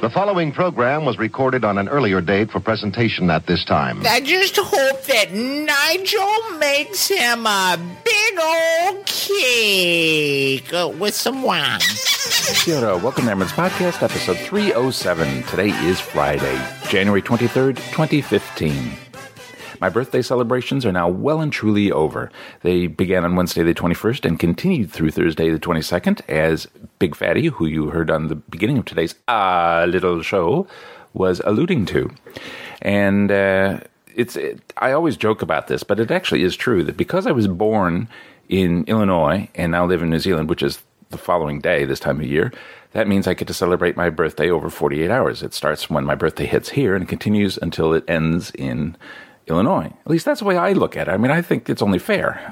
The following program was recorded on an earlier date for presentation at this time. I just hope that Nigel makes him a big old cake with some wine. Kia ora. Welcome to Emmett's Podcast, episode 307. Today is Friday, January 23rd, 2015. My birthday celebrations are now well and truly over. They began on Wednesday the 21st and continued through Thursday the 22nd as Big Fatty, who you heard on the beginning of today's little show, was alluding to. And I always joke about this, but it actually is true that because I was born in Illinois and now live in New Zealand, which is the following day this time of year, that means I get to celebrate my birthday over 48 hours. It starts when my birthday hits here and continues until it ends in Illinois. At least that's the way I look at it. I mean, I think it's only fair.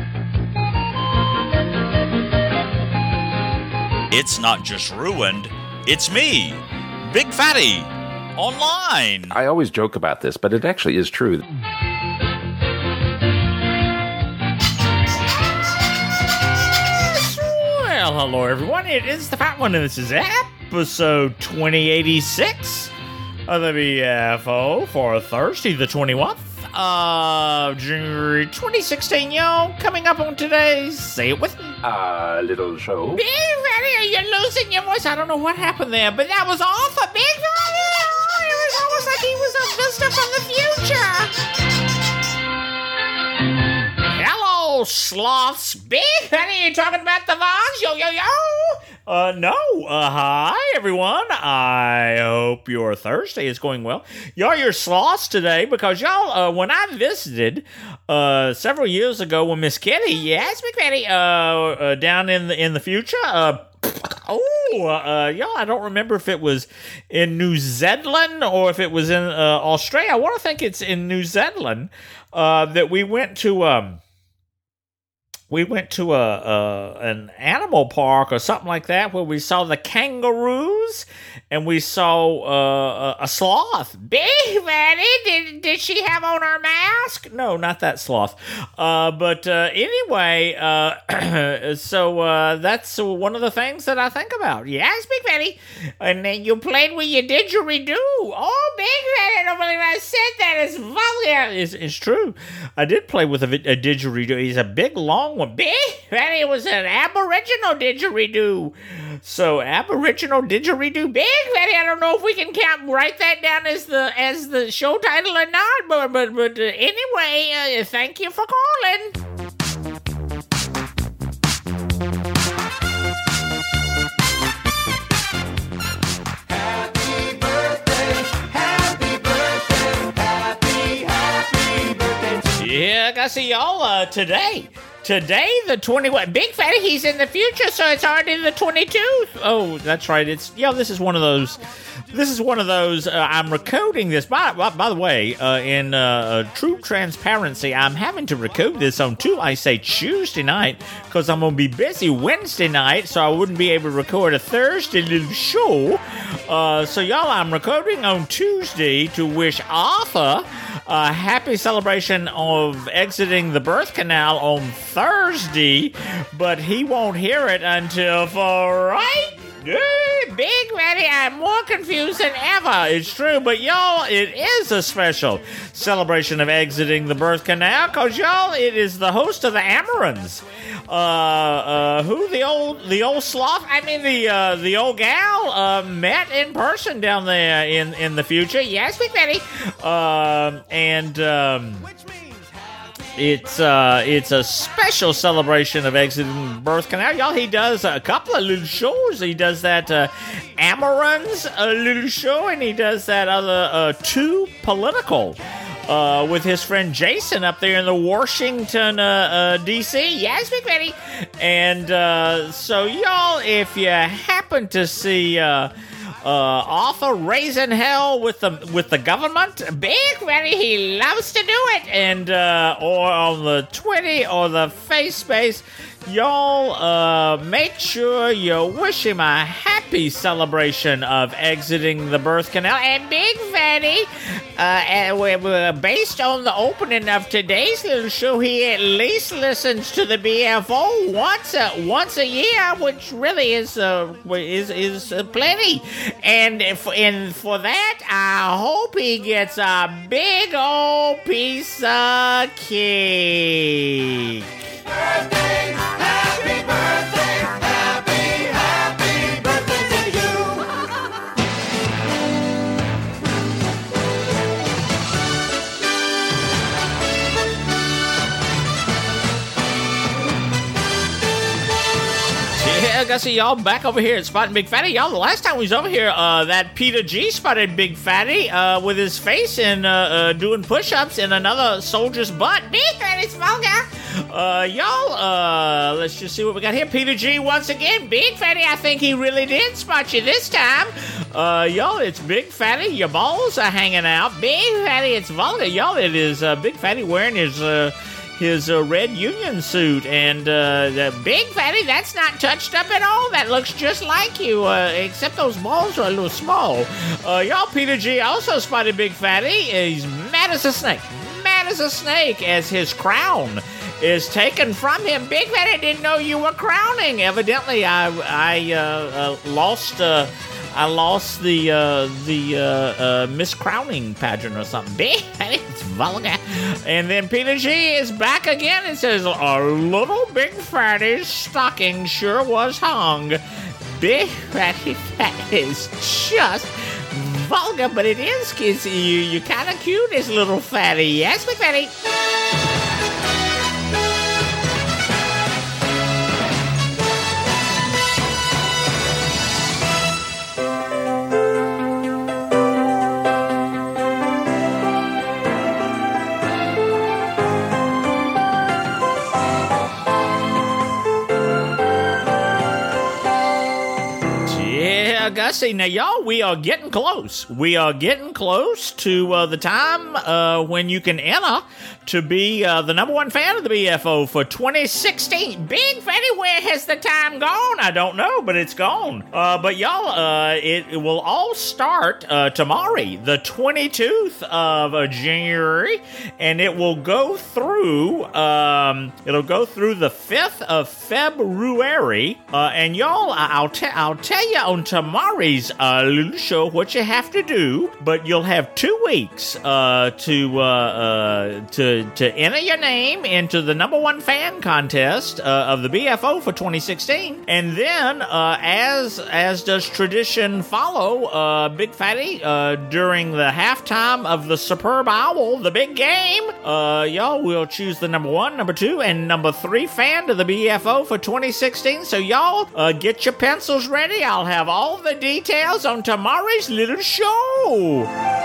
It's not just ruined, it's me, Big Fatty, online. I always joke about this, but it actually is true. Well, hello everyone, it is the Fat One, and this is episode 2086 of the BFO for Thursday the 21st of January 2016, yo. Coming up on today's Say It With Me Little show. Big Fatty, are you losing your voice? I don't know what happened there, but that was awful. Big Fatty, it was almost like he was a visitor from the future. Hello, sloths. Big Fatty, you talking about the Vox? Yo, yo, yo. No. Hi, everyone. I hope your Thursday is going well. Y'all, you're sloths today because y'all, when I visited several years ago with Miss Kitty, yes, Big Fatty, down in the future, y'all, I don't remember if it was in New Zealand or if it was in Australia. I want to think it's in New Zealand that we went to an animal park or something like that where we saw the kangaroos and we saw a sloth. Big Fatty, did she have on her mask? No, not that sloth. But anyway, so that's one of the things that I think about. Yes, Big Fatty. And then you played with your didgeridoo. Oh, Big Fatty, I don't believe I said that. It's vulgar. It's true. I did play with a didgeridoo. He's a big, long one. Big Fatty, it was an Aboriginal didgeridoo. So Aboriginal didgeridoo. Big Fatty, I don't know if we can write that down as the show title or not. But anyway, thank you for calling. Yeah, I see y'all today. Today, the 21st. Big Fatty, he's in the future, so it's already the 22nd. Oh, that's right. This is one of those. I'm recording this. By the way, in true transparency, I'm having to record this on Tuesday night because I'm going to be busy Wednesday night, so I wouldn't be able to record a Thursday little show. So y'all, I'm recording on Tuesday to wish Arthur a happy celebration of exiting the birth canal on Thursday, but he won't hear it until Friday. Big Fatty, I'm more confused than ever. It's true, but y'all, it is a special celebration of exiting the birth canal, because y'all, it is the host of the Amarons. Who the old sloth? I mean the old gal met in person down there in the future. Yes, Big Fatty. It's a special celebration of exiting birth canal. Y'all, he does a couple of little shows. He does that Amarons little show, and he does that other Too Political with his friend Jason up there in the Washington, D.C. Yes, Big Fatty. And so, y'all, if you happen to see Arthur raising hell with the government, Big Fatty, he loves to do it, and or on the Twitter or the face space, y'all make sure you wish him a happy celebration of exiting the birth canal. And Big Fatty, based on the opening of today's little show, he at least listens to the BFO once a year, which really is plenty. And for that, I hope he gets a big old piece of cake. Birthday, happy birthday, happy birthday to you. Yeah, I gotta see y'all back over here at Spotting Big Fatty. Y'all, the last time we was over here, that Peter G spotted Big Fatty with his face in doing push-ups in another soldier's butt. Big Fatty's vulgar. Y'all, let's just see what we got here. Peter G once again. Big Fatty, I think he really did spot you this time. Y'all, it's Big Fatty. Your balls are hanging out. Big Fatty, it's vulgar. Y'all, it is Big Fatty wearing his red union suit, and the Big Fatty, that's not touched up at all. That looks just like you, except those balls are a little small. Y'all, Peter G also spotted Big Fatty. He's mad as a snake. Mad as a snake as his crown is taken from him. Big Fatty, didn't know you were crowning. Evidently, I lost the Miss Crowning pageant or something. Big Fatty, it's vulgar. And then Peter G is back again and says, a little Big Fatty's stocking sure was hung. Big Fatty, that is just vulgar, but it is, kids. You're kind of cute as little fatty. Yes, Big Fatty? Gussie, now y'all, we are getting close. We are getting close to the time when you can enter to be the number one fan of the BFO for 2016. Big Fatty, where has the time gone? I don't know, but it's gone. But y'all, it will all start tomorrow, the 22nd of January, and it will go through. It'll go through the 5th of February. And y'all, I'll tell you on tomorrow's little show what you have to do, but you'll have 2 weeks to enter your name into the number one fan contest of the BFO for 2016. And then, as does tradition follow, Big Fatty, during the halftime of the Superb Owl, the big game, y'all will choose the number 1, number 2, and number 3 fan to the BFO for 2016. So y'all, get your pencils ready. I'll have all the details on tomorrow's little show.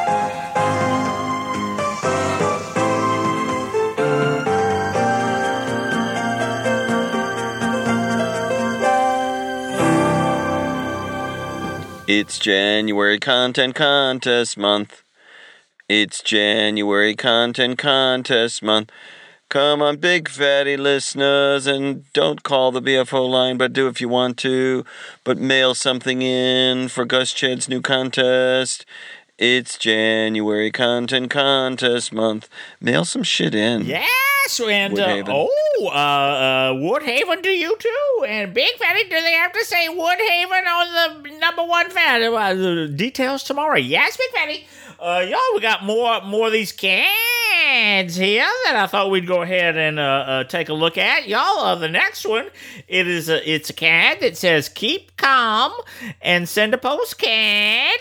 It's January Content Contest Month. It's January Content Contest Month. Come on, Big Fatty listeners, and don't call the BFO line, but do if you want to. But mail something in for Gus Ched's new contest. It's January Content Contest Month. Mail some shit in. Yes, and Woodhaven. Woodhaven to you too. And Big Fatty, do they have to say Woodhaven on the number one fan? The details tomorrow. Yes, Big Fatty. Y'all, we got more of these cans here that I thought we'd go ahead and take a look at. Y'all, the next one, it's a can that says "Keep Calm" and send a postcard.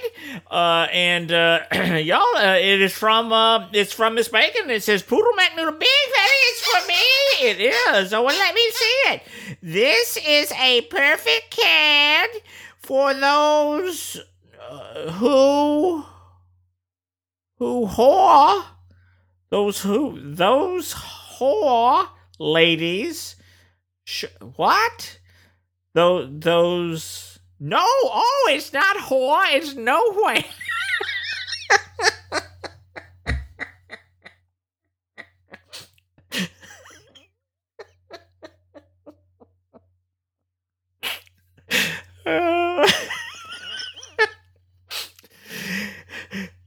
Y'all, it is from Miss Bacon. It says "Poodle McNoodle." Big Fatty, it's for me. It is. Oh, well, let me see it. This is a perfect can for those who whore, those whore ladies, what? Those, no, oh, it's not whore, it's no way.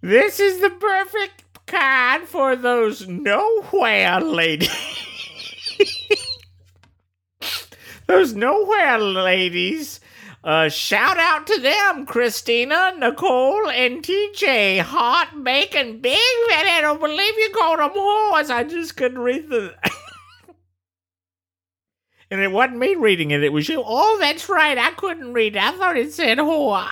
This is the perfect card for those nowhere ladies. Those nowhere ladies. Shout out to them, Christina, Nicole, and TJ. Hot bacon, big red. I don't believe you called them whores. I just couldn't read the... And it wasn't me reading it. It was you. Oh, that's right. I couldn't read it. I thought it said whore.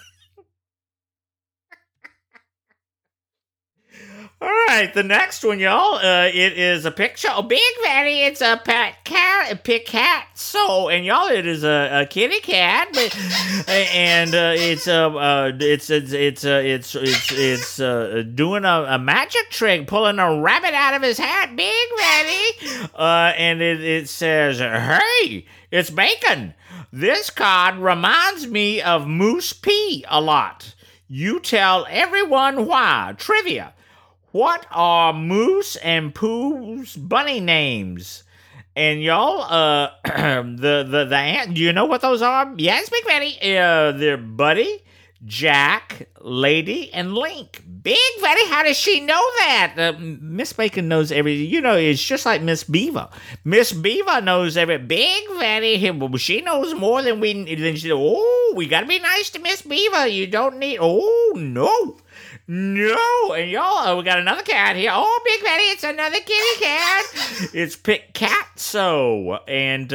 All right, the next one, y'all. It is a picture. Oh, big fatty. It's a Picasso, and y'all, it is a kitty cat, and it's doing a magic trick, pulling a rabbit out of his hat. Big fatty, and it says, "Hey, it's bacon." This card reminds me of Moose P a lot. You tell everyone why. Trivia. What are Moose and Pooh's bunny names? And y'all, do you know what those are? Yes, Big Fatty. They're Buddy, Jack, Lady, and Link. Big Fatty, how does she know that? Miss Bacon knows everything. You know, it's just like Miss Beaver. Miss Beaver knows every. Big Fatty, she knows more than she. Oh, we gotta be nice to Miss Beaver. You don't need. Oh no. No, and y'all, we got another cat here. Oh, Big Fatty, it's another kitty cat. It's Picasso, and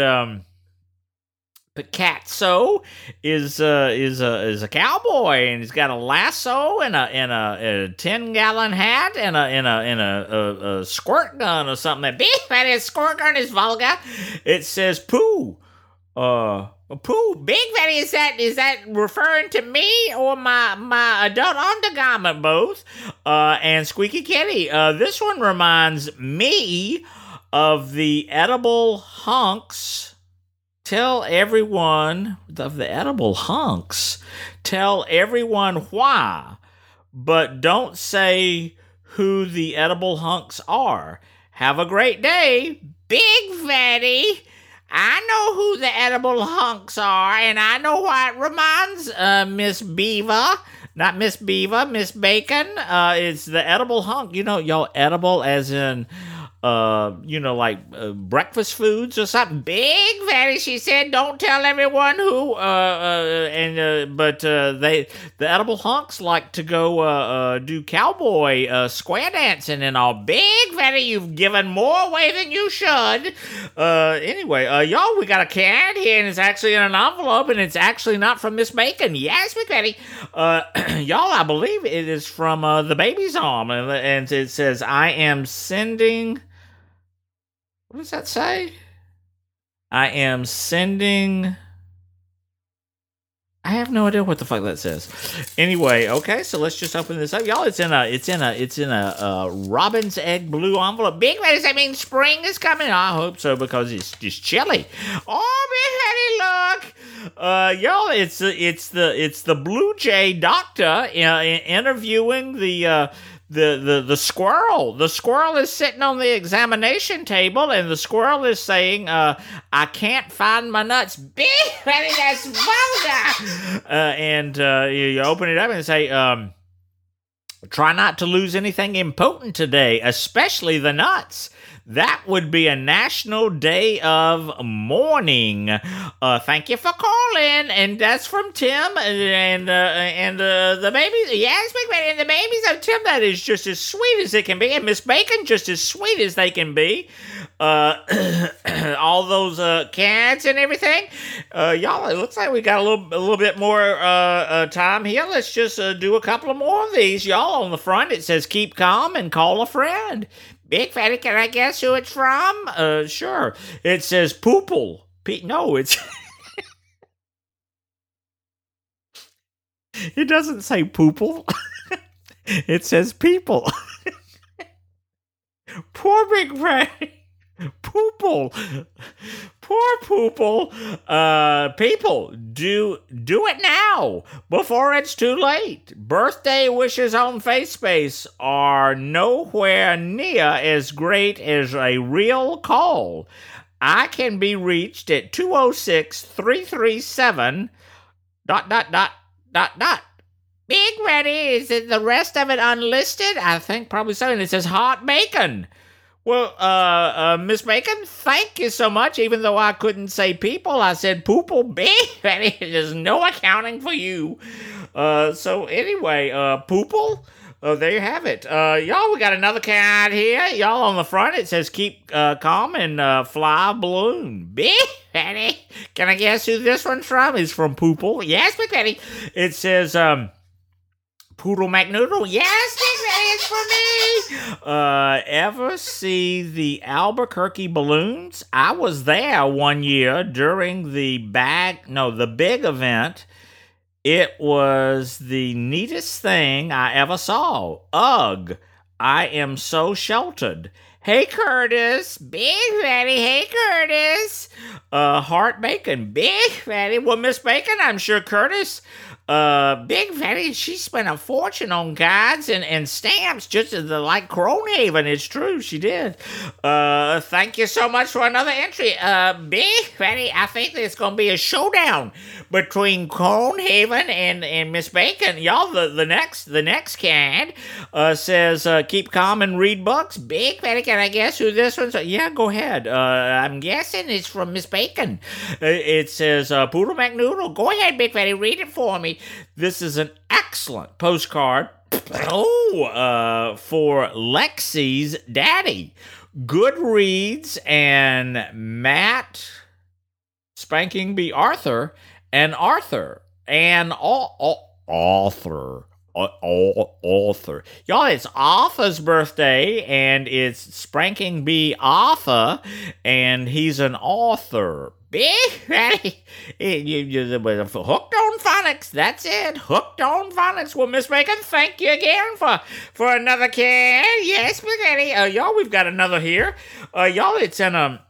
Picasso is a cowboy, and he's got a lasso and a 10-gallon hat and a squirt gun or something. That Big Fatty squirt gun is vulgar. It says Pooh. Pooh, Big Fatty, is that referring to me or my adult undergarment, both? And Squeaky Kitty. This one reminds me of the edible hunks. Tell everyone of the edible hunks. Tell everyone why, but don't say who the edible hunks are. Have a great day, Big Fatty. I know who the edible hunks are, and I know why it reminds Miss Beaver. Not Miss Beaver, Miss Bacon. It's the edible hunk. You know, y'all, edible as in, like breakfast foods or something. Big Fatty, she said, don't tell everyone who, but the edible hunks like to go do cowboy square dancing and all. Big Fatty, you've given more away than you should. Anyway, y'all, we got a cat here, and it's actually in an envelope, and it's actually not from Miss Bacon. Yes, Big Fatty. Y'all, I believe it is from the baby's arm, and it says, I am sending... What does that say? I am sending... I have no idea what the fuck that says. Anyway, okay, so let's just open this up, y'all. It's in a robin's egg blue envelope. Big Fatty, does that mean spring is coming? I hope so, because it's just chilly. Oh, Big Fatty, look, y'all, it's the Blue Jay doctor interviewing the squirrel. The squirrel is sitting on the examination table, and the squirrel is saying, I can't find my nuts. Big Fatty, that's vulgar. And you open it up and say, try not to lose anything important today, especially the nuts. That would be a national day of mourning. Thank you for calling, and that's from Tim and the babies. Yes, Big Fatty, and the babies of Tim. That is just as sweet as it can be, and Miss Bacon just as sweet as they can be. All those cats and everything. Y'all, it looks like we got a little bit more time here. Let's just do a couple of more of these. Y'all, on the front it says keep calm and call a friend. Big Fatty, can I guess who it's from? Sure. It says Poople. No, it's... It doesn't say Poople. It says people. Poor Big Fatty. Poople. Poor Poople. People, do it now before it's too late. Birthday wishes on FaceSpace are nowhere near as great as a real call. I can be reached at 206-337... ... Big Fatty, is it the rest of it unlisted? I think probably so. And it says hot bacon. Well, Miss Bacon, thank you so much. Even though I couldn't say people, I said poople. Big Fatty, there's no accounting for you. So anyway, poople. Oh, there you have it. Y'all, we got another card here. Y'all on the front, it says keep calm and fly a balloon. Big Fatty. Can I guess who this one's from? It's from Poople. Yes, Big Fatty. It says, Poodle McNoodle. Yes, Big Fatty, it's for me. Ever see the Albuquerque balloons? I was there one year during the big event. It was the neatest thing I ever saw. Ugh, I am so sheltered. Hey, Curtis. Big Fatty. Hey, Curtis. Heart Bacon. Big Fatty. Well, Miss Bacon, I'm sure Curtis, Big Fatty, she spent a fortune on cards and stamps just like Cronehaven. It's true, she did. Thank you so much for another entry. Big Fatty, I think there's going to be a showdown between Cronehaven and Miss Bacon. Y'all, the next card says, keep calm and read books. Big Fatty, can I guess who this one's? Yeah, go ahead. I'm guessing it's from Miss Bacon. It says, Poodle McNoodle. Go ahead, Big Fatty, read it for me. This is an excellent postcard. For Lexi's daddy. Goodreads and Matt Spanking B. Arthur and Arthur and Arthur. Y'all, it's Arthur's birthday, and it's Spanking B. Arthur, and he's an author. Big Fatty. Hooked on phonics. That's it. Hooked on phonics. Well, Miss Bacon, thank you again for another can. Yes, Big Fatty. Y'all, we've got another here. Y'all, it's in an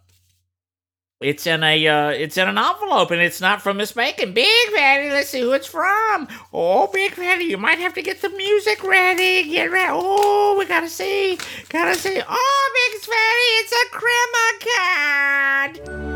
envelope, and it's not from Miss Bacon. Big Fatty, let's see who it's from. Oh, Big Fatty, you might have to get the music ready. Get ready. Oh, we gotta see. Oh, Big Fatty, it's a crema card.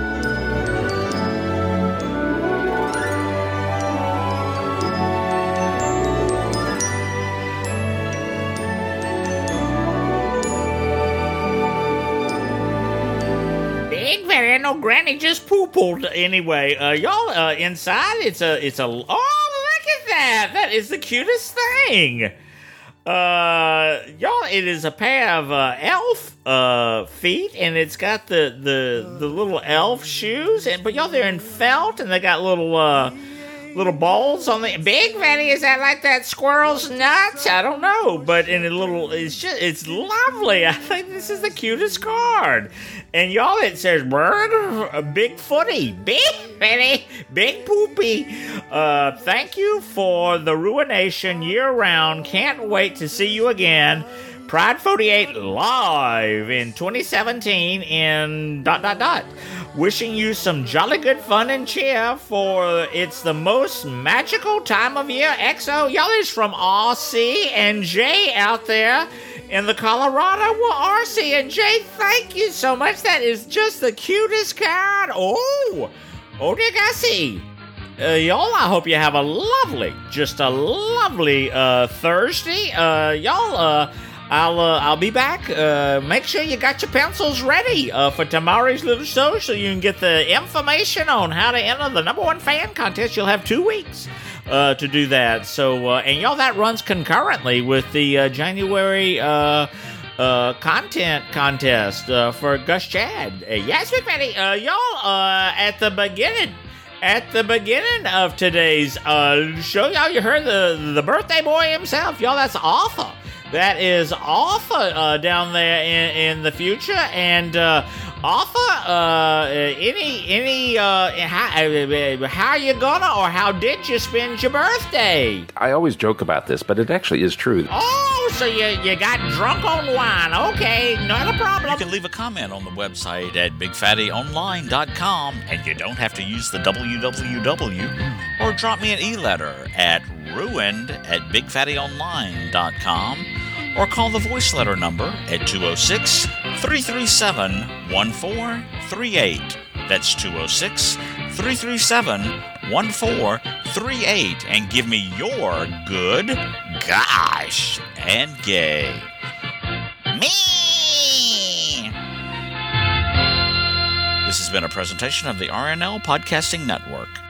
Big Fatty, I know Granny just poopled anyway. Y'all, inside it's a. Oh, look at that! That is the cutest thing. Y'all, it is a pair of elf feet, and it's got the little elf shoes, but y'all, they're in felt, and they got little balls on the. Big Fatty, is that like that squirrel's nuts? I don't know, but it's lovely. I think this is the cutest card. And y'all, it says Big Footy, Big Fatty, Big Poopy. Thank you for the ruination year round. Can't wait to see you again. Pride 48 live in 2017 in ... Wishing you some jolly good fun and cheer, for it's the most magical time of year. XO, y'all, is from RC and Jay out there in the Colorado. Well, RC and Jay, thank you so much. That is just the cutest card. Oh, Odigasi. Y'all, I hope you have a lovely Thursday. Y'all, I'll be back. Make sure you got your pencils ready for tomorrow's little show, so you can get the information on how to enter the #1 fan contest. You'll have 2 weeks to do that. So, and y'all, that runs concurrently with the January content contest for Gus Chad. Yes, Big Fatty. Y'all, at the beginning of today's show, y'all, you heard the birthday boy himself. Y'all, that's Arthur. That is Arthur down there in the future, and Arthur, how you gonna, or how did you spend your birthday? I always joke about this, but it actually is true. Oh, so you got drunk on wine. Okay, not a problem. You can leave a comment on the website at bigfattyonline.com, and you don't have to use the www, or drop me an e-letter at ruined@bigfattyonline.com, or call the voice letter number at 206-337-1438. That's 206-337-1438. 1438 and give me your good, gosh, and gay. Me! This has been a presentation of the RNL Podcasting Network.